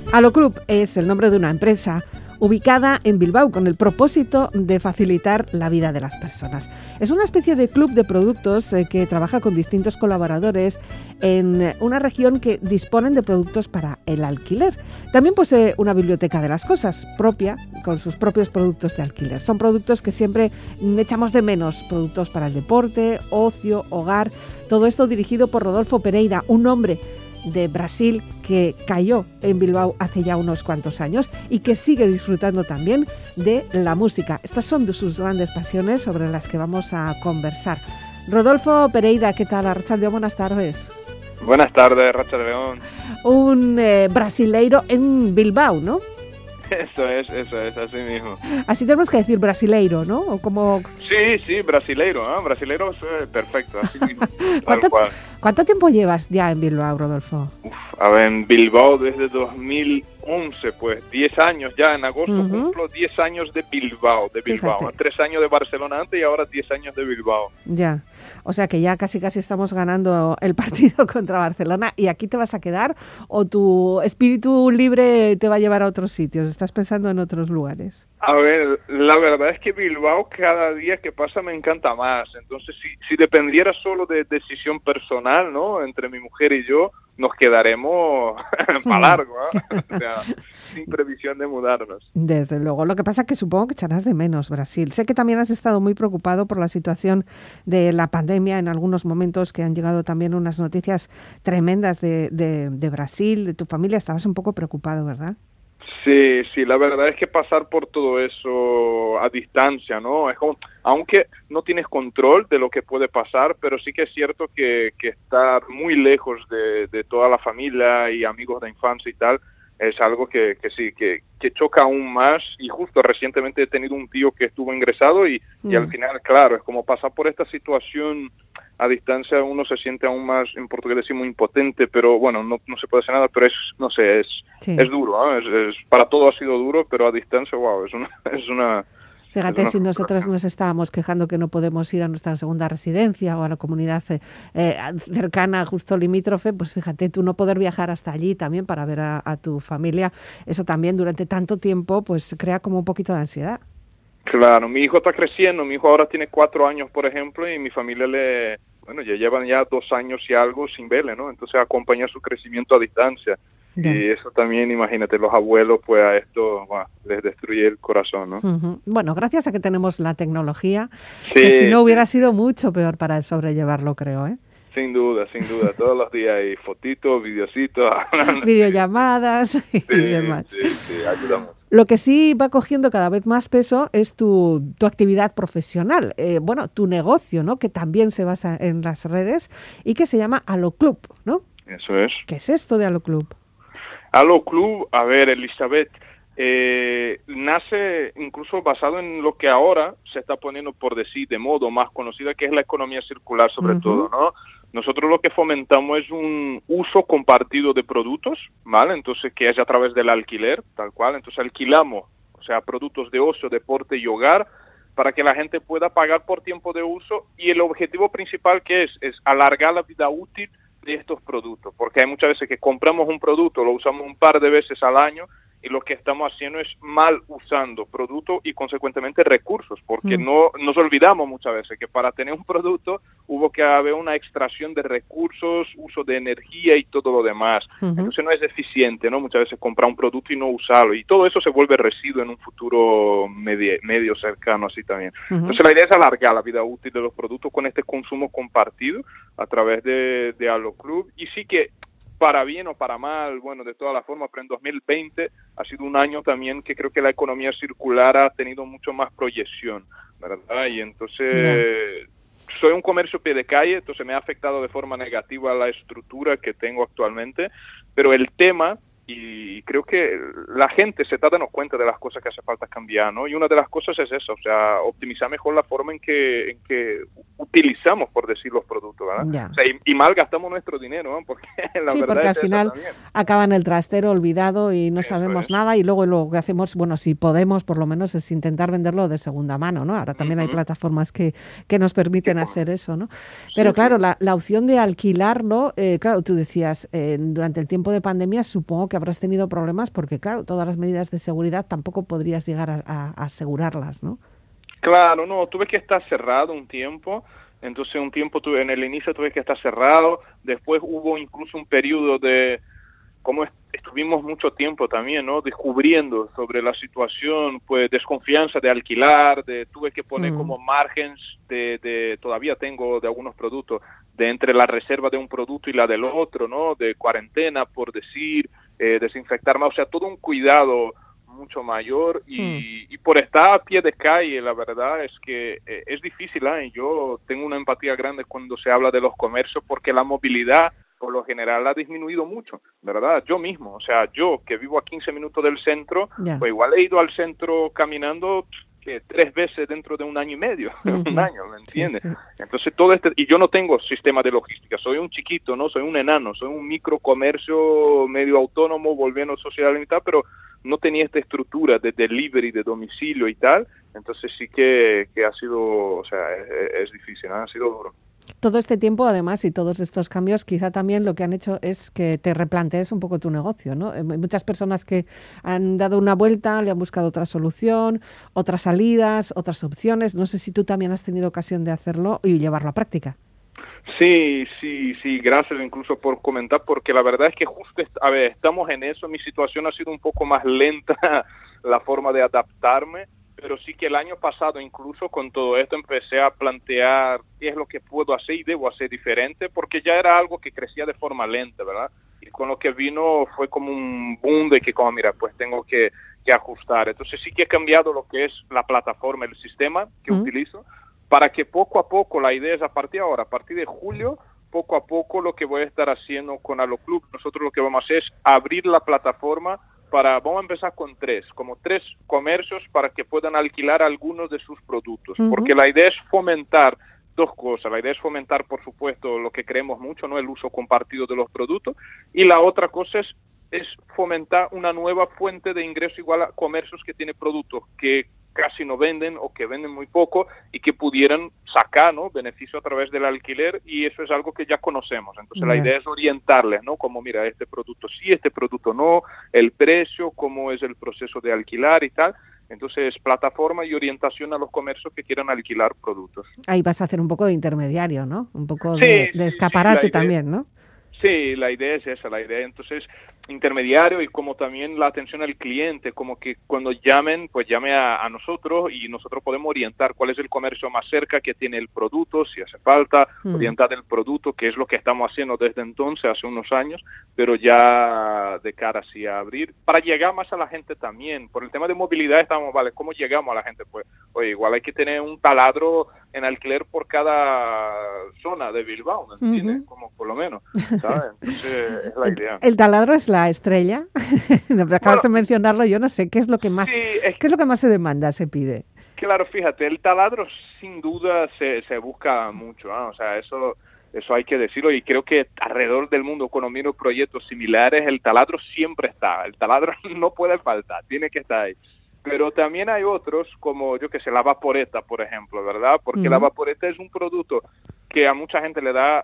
Aloclub es el nombre de una empresa ubicada en Bilbao con el propósito de facilitar la vida de las personas. Es una especie de club de productos que trabaja con distintos colaboradores en una región que disponen de productos para el alquiler. También posee una biblioteca de las cosas propia, con sus propios productos de alquiler. Son productos que siempre echamos de menos, productos para el deporte, ocio, hogar, todo esto dirigido por Rodolfo Pereira, un hombre de Brasil que cayó en Bilbao hace ya unos cuantos años y que sigue disfrutando también de la música. Estas son de sus grandes pasiones sobre las que vamos a conversar. Rodolfo Pereira, ¿qué tal? Arratsaldeon, buenas tardes. Buenas tardes, Racha de León. Un brasileiro en Bilbao, ¿no? Eso es, así mismo. Así tenemos que decir brasileiro, ¿no? O como... Sí, brasileiro, ¿eh? Brasileiro es perfecto, así mismo. ¿Cuánto tiempo llevas ya en Bilbao, Rodolfo? A ver, en Bilbao desde 2011, pues 10 años ya, en agosto cumplo 10 años de Bilbao. Fíjate. 3 años de Barcelona antes y ahora 10 años de Bilbao. Ya, o sea que ya casi estamos ganando el partido contra Barcelona. ¿Y aquí te vas a quedar o tu espíritu libre te va a llevar a otros sitios? ¿Estás pensando en otros lugares? A ver, la verdad es que Bilbao cada día que pasa me encanta más. Entonces, si dependiera solo de decisión personal, ¿no? Entre mi mujer y yo, nos quedaremos para largo, ¿eh? O sea, sin previsión de mudarnos. Desde luego. Lo que pasa es que supongo que echarás de menos Brasil. Sé que también has estado muy preocupado por la situación de la pandemia en algunos momentos, que han llegado también unas noticias tremendas de Brasil, de tu familia. Estabas un poco preocupado, ¿verdad? Sí, la verdad es que pasar por todo eso a distancia, ¿no? Es como, aunque no tienes control de lo que puede pasar, pero sí que es cierto que estar muy lejos de toda la familia y amigos de infancia y tal, es algo que choca aún más. Y justo recientemente he tenido un tío que estuvo ingresado y al final, claro, es como pasar por esta situación a distancia, uno se siente aún más, en portugués decimos impotente, pero bueno, no se puede hacer nada, pero es duro, ¿eh? Para todo ha sido duro, pero a distancia, wow, es una Fíjate, si nosotros nos estábamos quejando que no podemos ir a nuestra segunda residencia o a la comunidad cercana, justo limítrofe, pues fíjate, tú no poder viajar hasta allí también para ver a tu familia, eso también durante tanto tiempo pues crea como un poquito de ansiedad. Claro, mi hijo está creciendo, mi hijo ahora tiene 4 años, por ejemplo, y mi familia ya llevan 2 años y algo sin verle, ¿no? Entonces acompaña su crecimiento a distancia. Yeah. Y eso también, imagínate, los abuelos, pues a esto les destruye el corazón, ¿no? Uh-huh. Bueno, gracias a que tenemos la tecnología, que si no hubiera sido mucho peor para sobrellevarlo, creo, ¿eh? Sin duda, todos los días hay fotitos, videocitos, videollamadas y demás. Sí, ayudamos. Lo que sí va cogiendo cada vez más peso es tu actividad profesional, tu negocio, ¿no? Que también se basa en las redes y que se llama Aloclub, ¿no? Eso es. ¿Qué es esto de Aloclub? Aloclub, a ver, Elizabeth, nace incluso basado en lo que ahora se está poniendo por decir de modo más conocida, que es la economía circular sobre todo, ¿no? Nosotros lo que fomentamos es un uso compartido de productos, ¿vale? Entonces, que es a través del alquiler, tal cual. Entonces, alquilamos, o sea, productos de ocio, deporte y hogar, para que la gente pueda pagar por tiempo de uso. Y el objetivo principal que es alargar la vida útil de estos productos, porque hay muchas veces que compramos un producto, lo usamos un par de veces al año, y lo que estamos haciendo es mal usando productos y consecuentemente recursos, porque no nos olvidamos muchas veces que para tener un producto hubo que haber una extracción de recursos, uso de energía y todo lo demás. Entonces no es eficiente, ¿no? Muchas veces comprar un producto y no usarlo, y todo eso se vuelve residuo en un futuro medio cercano así también. Entonces la idea es alargar la vida útil de los productos con este consumo compartido a través de Aloclub, y sí que para bien o para mal, bueno, de todas las formas, pero en 2020 ha sido un año también que creo que la economía circular ha tenido mucho más proyección, ¿verdad? Y entonces soy un comercio pie de calle, entonces me ha afectado de forma negativa la estructura que tengo actualmente, pero el tema, y creo que la gente se está dando cuenta de las cosas que hace falta cambiar, ¿no? Y una de las cosas es esa, o sea, optimizar mejor la forma en que utilizamos, por decir, los productos, ¿verdad? O sea, y malgastamos nuestro dinero, ¿no? Porque la verdad porque es al final acaba en el trastero olvidado y no sabemos nada, y luego lo que hacemos, bueno, si podemos, por lo menos, es intentar venderlo de segunda mano, ¿no? Ahora también hay plataformas que nos permiten hacer eso, ¿no? Pero claro, la opción de alquilarlo, claro, tú decías, durante el tiempo de pandemia supongo que habrás tenido problemas porque, claro, todas las medidas de seguridad tampoco podrías llegar a asegurarlas, ¿no? Claro, no, tuve que estar cerrado un tiempo, entonces un tiempo en el inicio tuve que estar cerrado, después hubo incluso un periodo de, como estuvimos mucho tiempo también, ¿no? Descubriendo sobre la situación, pues desconfianza de alquilar, tuve que poner como margens todavía tengo de algunos productos, de entre la reserva de un producto y la del otro, ¿no? De cuarentena, por decir, desinfectar más, o sea, todo un cuidado mucho mayor y por estar a pie de calle, la verdad es que es difícil, ¿eh? Yo tengo una empatía grande cuando se habla de los comercios porque la movilidad por lo general ha disminuido mucho, ¿verdad? Yo mismo, o sea, yo que vivo a 15 minutos del centro, pues igual he ido al centro caminando que 3 veces dentro de un año y medio, un año, ¿me entiendes? Sí, sí. Entonces todo y yo no tengo sistema de logística, soy un chiquito, ¿no? Soy un enano, soy un microcomercio medio autónomo, volviendo social y tal, pero no tenía esta estructura de delivery, de domicilio y tal, entonces sí que ha sido, o sea, es difícil, ¿no? Ha sido duro. Todo este tiempo, además, y todos estos cambios, quizá también lo que han hecho es que te replantees un poco tu negocio, ¿no? Hay muchas personas que han dado una vuelta, le han buscado otra solución, otras salidas, otras opciones. No sé si tú también has tenido ocasión de hacerlo y llevarlo a práctica. Sí, gracias incluso por comentar, porque la verdad es que justo, a ver, estamos en eso, mi situación ha sido un poco más lenta, la forma de adaptarme, pero sí que el año pasado incluso con todo esto empecé a plantear qué es lo que puedo hacer y debo hacer diferente, porque ya era algo que crecía de forma lenta, ¿verdad? Y con lo que vino fue como un boom de que, como mira, pues tengo que ajustar. Entonces sí que he cambiado lo que es la plataforma, el sistema que utilizo, para que poco a poco, la idea es a partir de ahora, a partir de julio, poco a poco lo que voy a estar haciendo con Alo Club, nosotros lo que vamos a hacer es abrir la plataforma vamos a empezar con 3 comercios para que puedan alquilar algunos de sus productos, porque la idea es fomentar 2 cosas, la idea es fomentar, por supuesto, lo que creemos mucho, ¿no? El uso compartido de los productos, y la otra cosa es fomentar una nueva fuente de ingreso igual a comercios que tienen productos que casi no venden o que venden muy poco y que pudieran sacar, ¿no? Beneficio a través del alquiler, y eso es algo que ya conocemos. Entonces la idea es orientarles, ¿no? Como mira, este producto sí, este producto no, el precio, cómo es el proceso de alquilar y tal. Entonces plataforma y orientación a los comercios que quieran alquilar productos. Ahí vas a hacer un poco de intermediario, ¿no? Un poco de escaparate también, ¿no? Sí, la idea es esa, la idea entonces intermediario, y como también la atención al cliente, como que cuando llamen, pues llame a nosotros y nosotros podemos orientar cuál es el comercio más cerca que tiene el producto, si hace falta, orientar el producto, que es lo que estamos haciendo desde entonces, hace unos años, pero ya de cara así a abrir, para llegar más a la gente también. Por el tema de movilidad estamos, vale, ¿cómo llegamos a la gente? Pues, oye, igual hay que tener un taladro en alquiler por cada zona de Bilbao, ¿me entiendes? Como por lo menos, ¿sabes? Entonces es la idea. El taladro es la estrella. Acabas de mencionarlo, yo no sé qué es lo que más, qué es lo que más se demanda, se pide. Claro, fíjate, el taladro sin duda se busca mucho, ¿eh? O sea, eso hay que decirlo, y creo que alrededor del mundo cuando miro proyectos similares, el taladro siempre está, el taladro no puede faltar, tiene que estar ahí. Pero también hay otros, como yo que sé, la vaporeta, por ejemplo, ¿verdad? Porque la vaporeta es un producto que a mucha gente le da,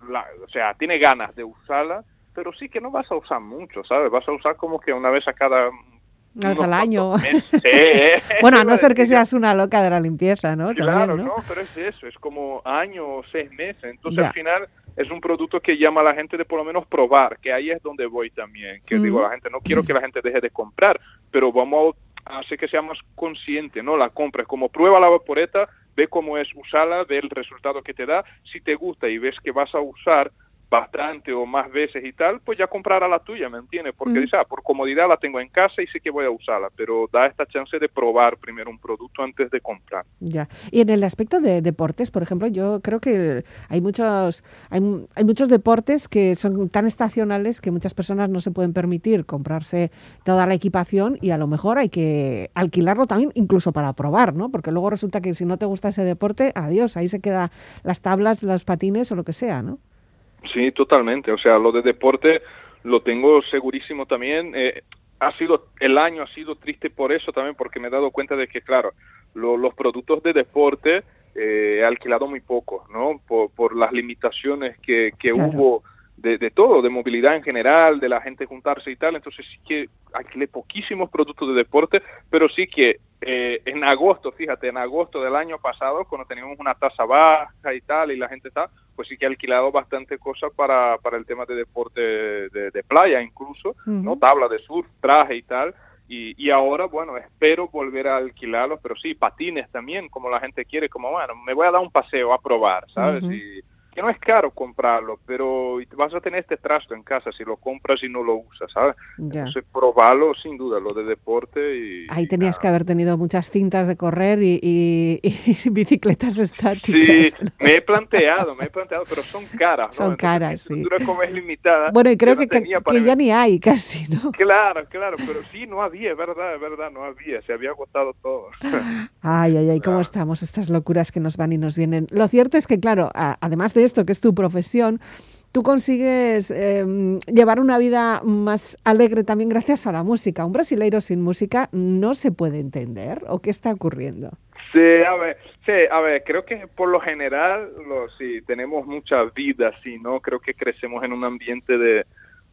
o sea, tiene ganas de usarla, pero sí que no vas a usar mucho, ¿sabes? Vas a usar como que una vez a cada... Una vez al año. Bueno, a no ser que seas una loca de la limpieza, ¿no? Claro, también, ¿no? Pero es eso, es como año o 6 meses. Entonces, al final, es un producto que llama a la gente de por lo menos probar, que ahí es donde voy también. Que digo a la gente, no quiero que la gente deje de comprar, pero vamos a hacer que sea más consciente, ¿no? La compra es como prueba la vaporeta, ve cómo es usarla, ve el resultado que te da. Si te gusta y ves que vas a usar bastante o más veces y tal, pues ya comprará la tuya, ¿me entiendes? Porque dice, por comodidad la tengo en casa y sé que voy a usarla, pero da esta chance de probar primero un producto antes de comprar. Ya. Y en el aspecto de deportes, por ejemplo, yo creo que hay muchos deportes que son tan estacionales que muchas personas no se pueden permitir comprarse toda la equipación, y a lo mejor hay que alquilarlo también, incluso para probar, ¿no? Porque luego resulta que si no te gusta ese deporte, adiós, ahí se quedan las tablas, los patines o lo que sea, ¿no? Sí, totalmente. O sea, lo de deporte lo tengo segurísimo también. El año ha sido triste por eso también, porque me he dado cuenta de que, claro, los productos de deporte he alquilado muy poco, ¿no? Por las limitaciones que Claro. hubo de todo, de movilidad en general, de la gente juntarse y tal. Entonces sí que alquilé poquísimos productos de deporte, pero sí que en agosto, fíjate, en agosto del año pasado, cuando teníamos una tasa baja y tal, y la gente está, pues sí que he alquilado bastante cosas para el tema de deporte de playa incluso, ¿no? Tabla de surf, traje y tal. Y ahora, bueno, espero volver a alquilarlos, pero sí, patines también, como la gente quiere, como, bueno, me voy a dar un paseo a probar, ¿sabes? Y que no es caro comprarlo, pero vas a tener este trasto en casa si lo compras y no lo usas, ¿sabes? Ya. Entonces, probarlo sin duda, lo de deporte y... Ahí tenías que haber tenido muchas cintas de correr y bicicletas estáticas. Sí, ¿no? me he planteado, pero son caras, ¿no? Son Entonces, caras, mi sí. estructura como es limitada... Bueno, y creo yo no tenía que ya ni hay casi, ¿no? Claro, pero sí, no había, es verdad, no había, se había agotado todo. Ay, ¿cómo estamos? Estas locuras que nos van y nos vienen. Lo cierto es que, claro, además de esto, que es tu profesión, tú consigues llevar una vida más alegre también gracias a la música. Un brasileiro sin música no se puede entender, ¿o qué está ocurriendo? Sí, a ver, creo que por lo general, sí, tenemos mucha vida, sí, ¿no? Creo que crecemos en un ambiente de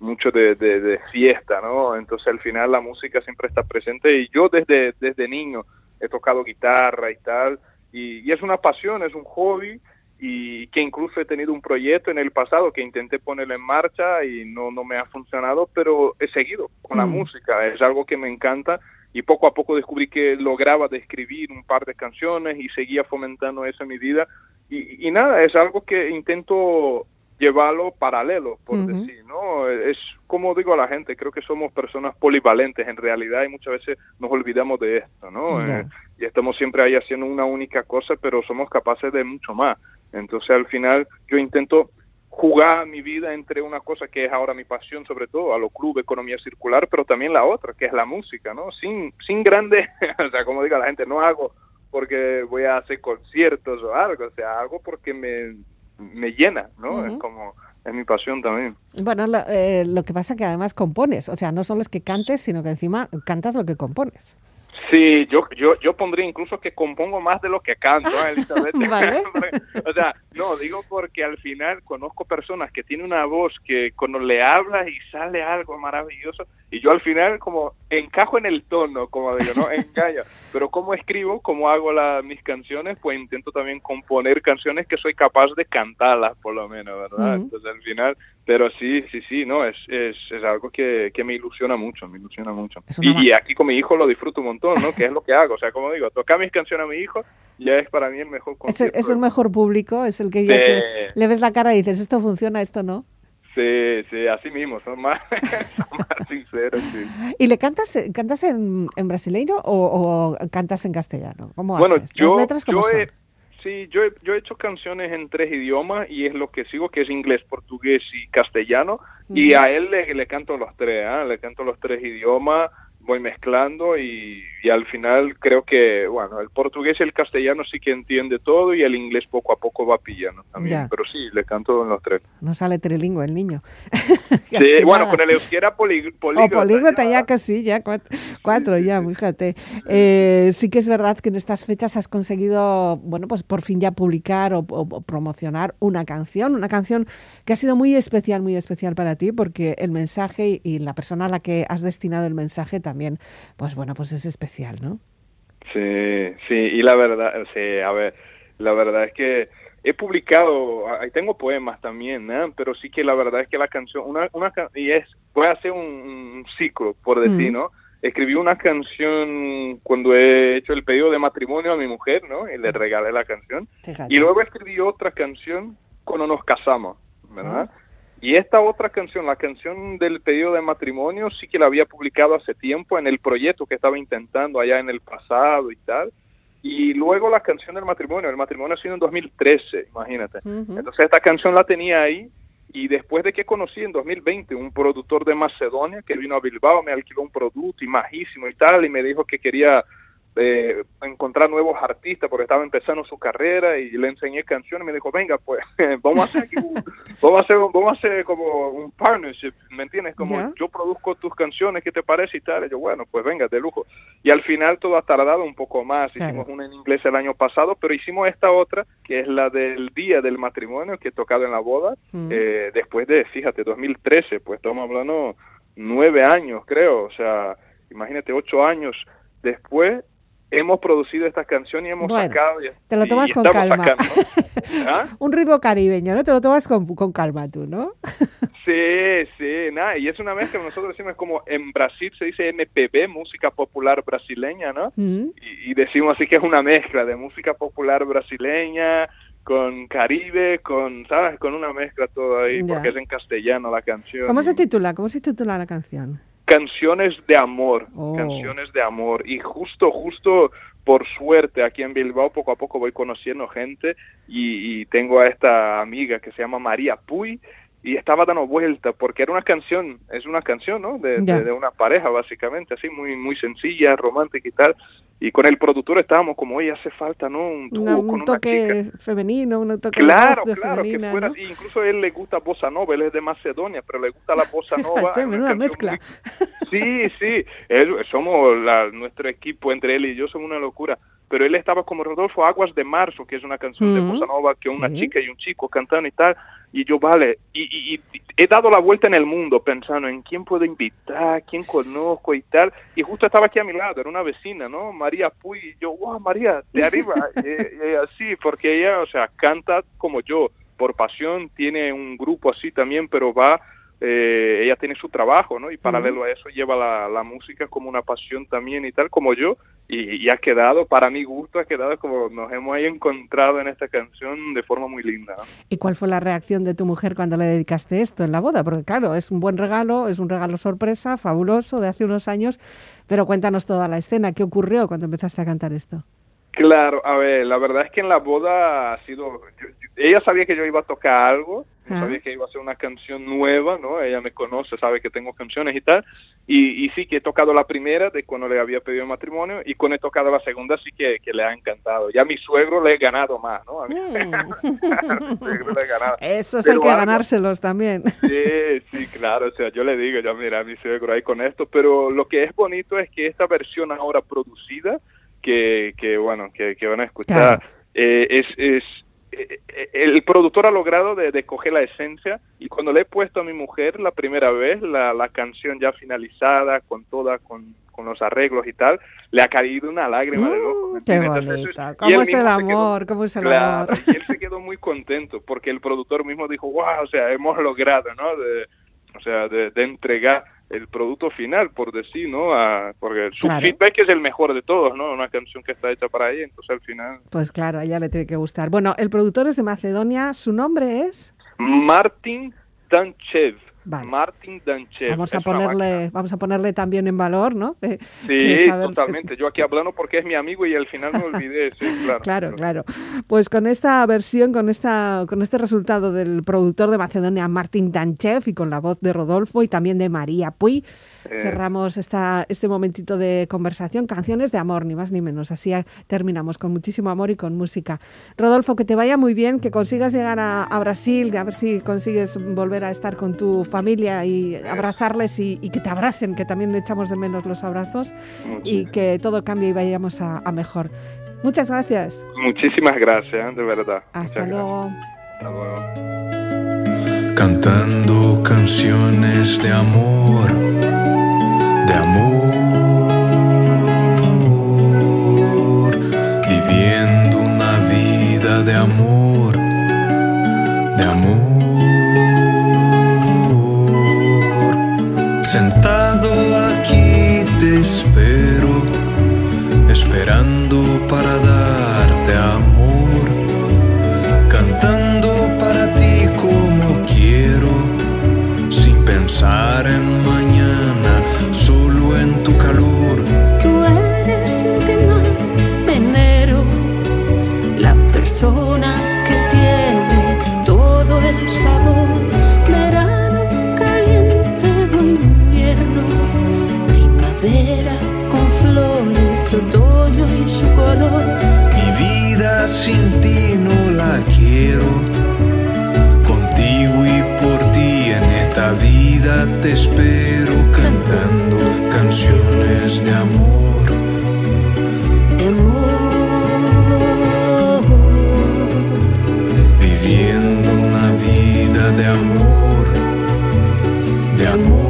fiesta, ¿no? Entonces al final la música siempre está presente y yo desde niño he tocado guitarra y tal, y es una pasión, es un hobby, y que incluso he tenido un proyecto en el pasado que intenté ponerlo en marcha y no me ha funcionado, pero he seguido con la música, es algo que me encanta, y poco a poco descubrí que lograba de escribir un par de canciones y seguía fomentando eso en mi vida, y nada, es algo que intento llevarlo paralelo, por decir, ¿no? Es como digo a la gente, creo que somos personas polivalentes en realidad y muchas veces nos olvidamos de esto, ¿no? Y estamos siempre ahí haciendo una única cosa, pero somos capaces de mucho más. Entonces al final yo intento jugar mi vida entre una cosa que es ahora mi pasión, sobre todo a lo club, economía circular, pero también la otra, que es la música, ¿no? Sin grandes, o sea, como digo a la gente, no hago porque voy a hacer conciertos o algo, o sea, hago porque me llena, ¿no? Es mi pasión también. Bueno, lo que pasa es que además compones, o sea, no solo es que cantes, sino que encima cantas lo que compones. Sí, yo pondría incluso que compongo más de lo que canto, Elizabeth. ¿Vale? O sea, no, digo porque al final conozco personas que tienen una voz que cuando le hablas y sale algo maravilloso, y yo al final como encajo en el tono, como digo, ¿no? Engaño. Pero como escribo, como hago mis canciones, pues intento también componer canciones que soy capaz de cantarlas, por lo menos, ¿verdad? Entonces al final, pero sí, no, es algo que me ilusiona mucho, Y aquí con mi hijo lo disfruto un montón, ¿no? Que es lo que hago, o sea, como digo, tocar mis canciones a mi hijo ya es para mí el mejor concierto. Es el mejor público, es el que ya le ves la cara y dices, esto funciona, esto no. Sí, así mismo, son más sinceros, sí. ¿Y le cantas en brasileño o cantas en castellano? ¿Cómo bueno, haces? ¿Las letras cómo son? Sí, yo he hecho canciones en 3 idiomas y es lo que sigo, que es inglés, portugués y castellano, y a él le canto los 3, le canto los 3 idiomas, voy mezclando y al final creo que, bueno, el portugués y el castellano sí que entiende todo y el inglés poco a poco va pillando también, pero sí, le canto en los 3. No sale trilingüe el niño. Sí, bueno, con el euskera políglota ya casi, ya 4 ya, fíjate. Sí que es verdad que en estas fechas has conseguido, bueno, pues por fin ya publicar o promocionar una canción que ha sido muy especial para ti, porque el mensaje y la persona a la que has destinado el mensaje también, pues bueno, pues es especial, ¿no? Sí, y la verdad, a ver, la verdad es que he publicado, ahí tengo poemas también, pero sí que la verdad es que la canción, voy a hacer un ciclo, por decir, ¿no? Escribí una canción cuando he hecho el pedido de matrimonio a mi mujer, ¿no? Y le regalé la canción. Fíjate. Y luego escribí otra canción cuando nos casamos, ¿verdad? Y esta otra canción, la canción del pedido de matrimonio, sí que la había publicado hace tiempo en el proyecto que estaba intentando allá en el pasado y tal. Y luego la canción del matrimonio, el matrimonio ha sido en 2013, imagínate. Entonces esta canción la tenía ahí y después de que conocí en 2020 un productor de Macedonia que vino a Bilbao, me alquiló un producto y majísimo y tal, y me dijo que quería encontrar nuevos artistas porque estaba empezando su carrera y le enseñé canciones y me dijo, venga, pues vamos a hacer como un partnership, ¿me entiendes? Como yo produzco tus canciones, ¿qué te parece? Y tal. Y yo, bueno, pues venga, de lujo. Y al final todo ha tardado un poco más. Hicimos una en inglés el año pasado, pero hicimos esta otra, que es la del día del matrimonio, que he tocado en la boda, después de, fíjate, 2013, pues estamos hablando 9 años, creo. O sea, imagínate, 8 años después hemos producido esta canción y hemos sacado... Te lo tomas con calma. ¿Ah? Un ritmo caribeño, ¿no? Te lo tomas con calma tú, ¿no? Sí, nada, y es una mezcla que nosotros decimos como en Brasil se dice MPB, música popular brasileña, ¿no? Y decimos así que es una mezcla de música popular brasileña con Caribe, ¿sabes? Con una mezcla todo ahí, porque es en castellano la canción. ¿Cómo se titula la canción? Canciones de amor, canciones de amor. Y justo por suerte aquí en Bilbao poco a poco voy conociendo gente y tengo a esta amiga que se llama María Puy y estaba dando vuelta porque era es una canción, ¿no? De una pareja básicamente, así muy sencilla, romántica y tal. Y con el productor estábamos como, oye, hace falta, ¿no? Un dúo con toque una chica femenino, un toque claro, femenina, que fuera, ¿no? Incluso a él le gusta bossa nova, él es de Macedonia, pero le gusta la bossa nova. Menuda mezcla. Sí, somos nuestro equipo, entre él y yo, somos una locura. Pero él estaba como Rodolfo, Aguas de Marzo, que es una canción de bossa nova que una chica y un chico cantan y tal. Y yo, vale, y he dado la vuelta en el mundo pensando en quién puedo invitar, quién conozco y tal. Y justo estaba aquí a mi lado, era una vecina, ¿no? María Puy. Y yo, wow, María, de arriba. y así, porque ella, o sea, canta como yo, por pasión, tiene un grupo así también, pero ella tiene su trabajo, ¿no? Y paralelo a eso lleva la música como una pasión también y tal, como yo. Y ha quedado, para mi gusto, como nos hemos ahí encontrado en esta canción de forma muy linda, ¿no? ¿Y cuál fue la reacción de tu mujer cuando le dedicaste esto en la boda? Porque claro, es un buen regalo, es un regalo sorpresa, fabuloso, de hace unos años, pero cuéntanos toda la escena, ¿qué ocurrió cuando empezaste a cantar esto? Claro, a ver, la verdad es que en la boda ha sido... ella sabía que yo iba a tocar algo, sabía que iba a ser una canción nueva, ¿no? Ella me conoce, sabe que tengo canciones y tal, y sí que he tocado la primera de cuando le había pedido matrimonio, y cuando he tocado la segunda sí que le ha encantado. Ya a mi suegro le he ganado más, ¿no? A mi suegro le he ganado. Esos hay que ganárselos también. Sí, claro, o sea, yo le digo, ya mira, a mi suegro ahí con esto, pero lo que es bonito es que esta versión ahora producida, que van a escuchar, claro. El productor ha logrado de coger la esencia, y cuando le he puesto a mi mujer la primera vez la canción ya finalizada con los arreglos y tal, le ha caído una lágrima de loco. Qué bonito. ¿Cómo es el amor? ¿Cómo es el amor? Y él se quedó muy contento porque el productor mismo dijo, wow, o sea, hemos logrado, ¿no? De entregar el producto final, por decir, ¿no? Porque su feedback es el mejor de todos, ¿no? Una canción que está hecha para ella, entonces al final... Pues claro, a ella le tiene que gustar. Bueno, el productor es de Macedonia, ¿su nombre es? Martin Danchev. Vale. Martin Danchev. Vamos a ponerle también en valor, ¿no? Sí, totalmente. Yo aquí hablando porque es mi amigo y al final me olvidé. Sí, claro. Claro. Pues con esta versión, con este resultado del productor de Macedonia, Martin Danchev, y con la voz de Rodolfo y también de María Puy, cerramos este momentito de conversación. Canciones de amor, ni más ni menos. Así terminamos, con muchísimo amor y con música. Rodolfo, que te vaya muy bien, que consigas llegar a Brasil, a ver si consigues volver a estar con tu familia y abrazarles y que te abracen, que también le echamos de menos los abrazos, y que todo cambie y vayamos a mejor. Muchas gracias. Muchísimas gracias, de verdad. Hasta luego. Hasta luego. Cantando canciones de amor, viviendo una vida de amor, Sentado aquí te espero, esperando para darte amor, cantando para ti como quiero, sin pensar en mañana, solo en tu calor. Tú eres lo que más venero, la persona que tiene todo el sabor. Verano caliente o invierno, primavera con flores, otoño su color. Mi vida sin ti no la quiero. Contigo y por ti en esta vida te espero, cantando canciones de amor. De amor. Viviendo una vida de amor. De amor.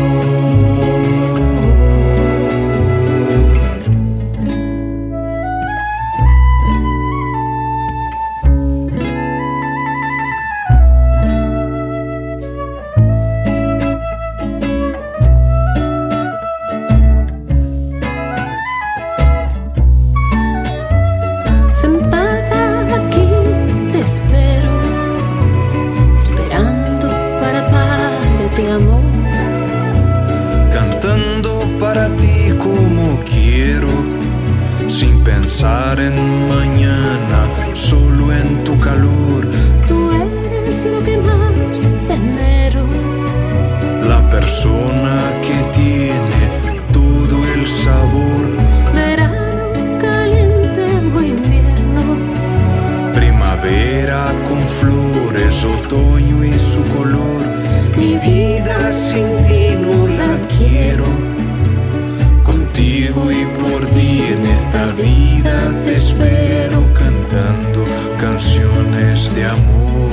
Pensar en mañana, solo en tu calor. Tú eres lo que más venero. La persona que tiene todo el sabor. Verano caliente o invierno. Primavera con flores, otoño y su color. Mi vida sin ti no la quiero. Contigo y por ti en esta vida te espero, cantando canciones de amor.